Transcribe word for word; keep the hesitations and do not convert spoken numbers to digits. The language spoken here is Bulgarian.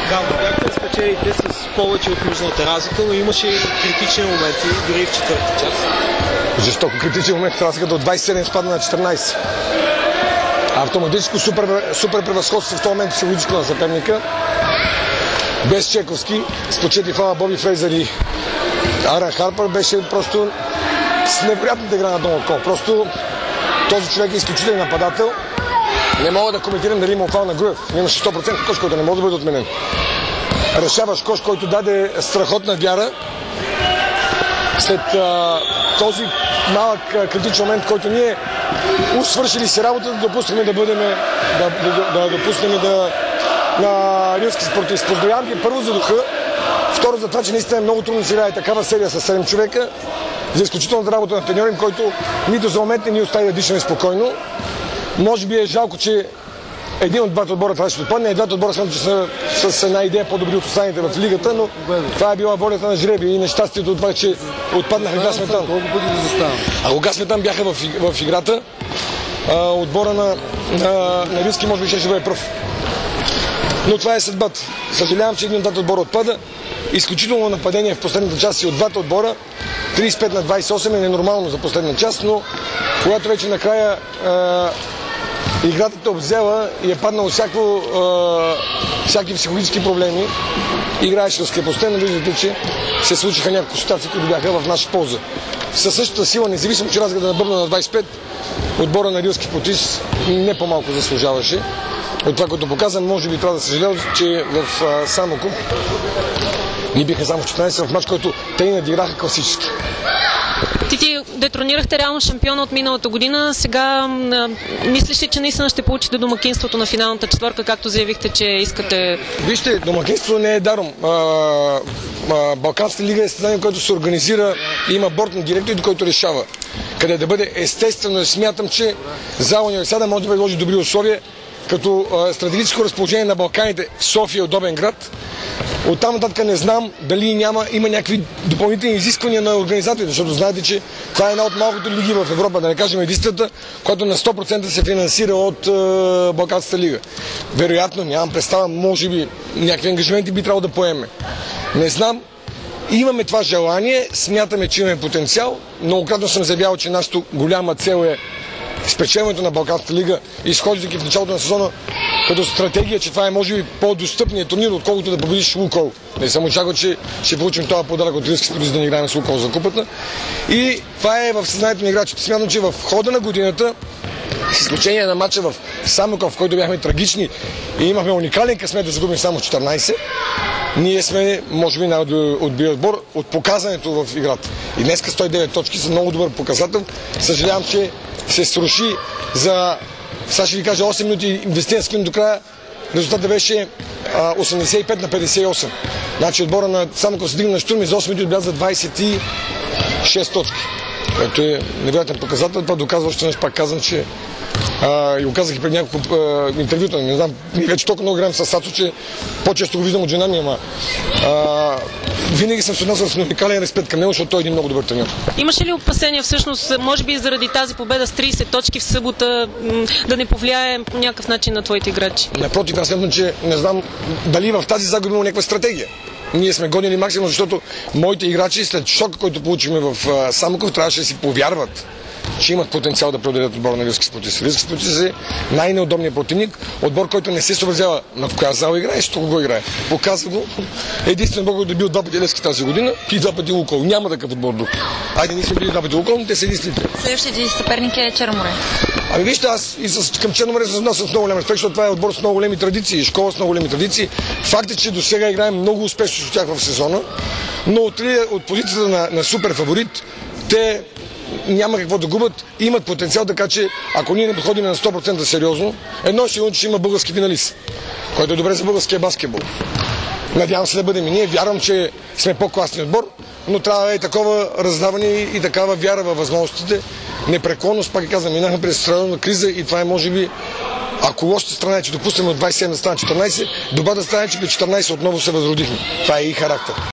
Да, бяхте да спечелите с повече от нужната разлика, но имаше и критични моменти, дори в четвърта част. Жестоко критични моменти, разликата от двайсет и седем спадна на четиринайсет. Автоматическо супер, супер превъзходство в този момент психологическо на съперника. Без Чековски, с по четири фала Боби Фрейзър и Аран Харпър, беше просто с невероятната игра на Доналд Кол. Просто този човек е изключителен нападател. Не мога да коментирам дали има фал на Груев. Имаше сто процента кош, който не може да бъде отменен. Решаваш кош, който даде страхотна вяра. След а, този малък а, критичен момент, който ние усвършили си работа, да допуснем да бъдем, да, да, да допуснем да на рилски спортист. Поздравявам ги първо за духа, второ за това, че наистина много трудно си играе такава серия с седем човека, за изключителната работа на треньора им, който нито за момент не ни остави да дишаме спокойно. Може би е жалко, че един от двата отбора трябваше да отпадне, и двата отбора смятат, че са с една идея по-добри от останалите в лигата, но това е била волята на жребия и нещастието от това, че отпаднаха Газ Метан. А кога Сметан бяха в, в играта, а, отбора на, на, на Рилски може би ще бъде пръв. Но това е съдбата. Съжалявам, че един от двата отбора отпада. Изключително нападение в последната част и от двата отбора. трийсет и пет на двайсет и осем е ненормално за последна част, но когато вече накрая е, играта те обзела и е паднало всяко, е, всяки психологически проблеми, играеш разкрепостено, виждате, че се случиха няколко ситуации, които бяха в наша полза. Със същата сила, независимо, че разгледа на бърна на двайсет и пет, отбора на Рилски спортист не по-малко заслужаваше. От това, което показвам, може би трябва да съжалявам, че в а, Самоков ни биха само четиринайсет в матч, който те ни надиграха класически. Ти ти детронирахте реално шампиона от миналата година. Сега а, мислиш ли, че наистина ще получите домакинството на финалната четвърка, както заявихте, че искате? Вижте, домакинството не е даром. А, а, Балканската лига е състезание, което се организира и има борд на директори, който решава къде да бъде. Естествено, смятам, че за университета може да предложи добри условия, като а, стратегическо разположение на Балканите, София е удобен град. Оттам нататък не знам дали няма, има някакви допълнителни изисквания на организаторите, защото знаете, че това е една от малкото лиги в Европа, да не кажем единствената, която на сто процента се финансира от е, Балканската лига. Вероятно, нямам представа, може би някакви ангажименти би трябвало да поеме. Не знам, имаме това желание, смятаме, че имаме потенциал. Многократно съм заявявал, че нашата голяма цел е спечелването на Балканската лига, изхождайки в началото на сезона като стратегия, че това е може би по-достъпният турнир, отколкото да победиш Лукол. Не съм очаквал, че ще получим този подарък от Рилски спортист да ни играем с Лукол за купата. И това е в съзнанието на играчите. Смятам, че в хода на годината, с изключение на матча в Самоков, в който бяхме трагични и имахме уникален късмет да загубим само четиринайсет, ние сме, може би, най-отбият отбор от показването в играта. И днеска сто и девет точки са много добър показател. Съжалявам, че се сруши за, сега ще ви кажа, осем минути инвестиран скин до края. Резултатът беше а, осемдесет и пет на петдесет и осем. Значи отбора на Самоков се дигна на щурм и за осем минути отбеляза двайсет и шест точки. Което е невероятен показател. Това доказва, още нещо пак казвам, че а, и го казах и пред няколко а, интервюта. Не знам, ние вече толкова много играем с Сацо, че по-често го виждам от жена ми, ама а, винаги съм се отнасял с уникален респект към него, защото той е един много добър треньор. Имаше ли опасения всъщност, може би заради тази победа с трийсет точки в събота, да не повлияе по някакъв начин на твоите играчи? Напротив, аз смятам, че не знам дали в тази загуба има някаква стратегия. Ние сме гонили максимум, защото моите играчи след шока, който получихме в Самоков, трябваше да си повярват, че имат потенциал да преодолят отбора на Рилски спортист. Рилски спортист е най-неудобният противник, отбор, който не се съобразява на в коя зала играе, с го играе. Показва го. Единствен отбор, който е бил два пъти Левски тази година и два пъти Лукол. Няма такъв отбор друг. Айде, ние сме били два пъти Лукол, но те са единствените. Следващия съперник е Черноморе. Ами вижте, аз и с, към Черноморе се отнасям с много голям респект, защото това е отбор с много големи традиции, школа с много големи традиции. Факт е, че до сега играем много успешно с тях в сезона, но от, от позицията на, на супер фаворит, те няма какво да губят, имат потенциал, така че ако ние не подходим на сто процента сериозно, едно ще сигурно, че има български финалист, който е добре за българския баскетбол. Надявам се да бъдем и ние, вярвам, че сме по-класни отбор, но трябва да е такова раздаване и такава вяра във възможностите. Непреклонност, пак и казвам, минахме през страдална криза и това е може би, ако лошата страна е, че допуснем от двайсет и седем да стане четиринайсет, добрата страна е, че при четиринайсет отново се възродихме. Това е и характер.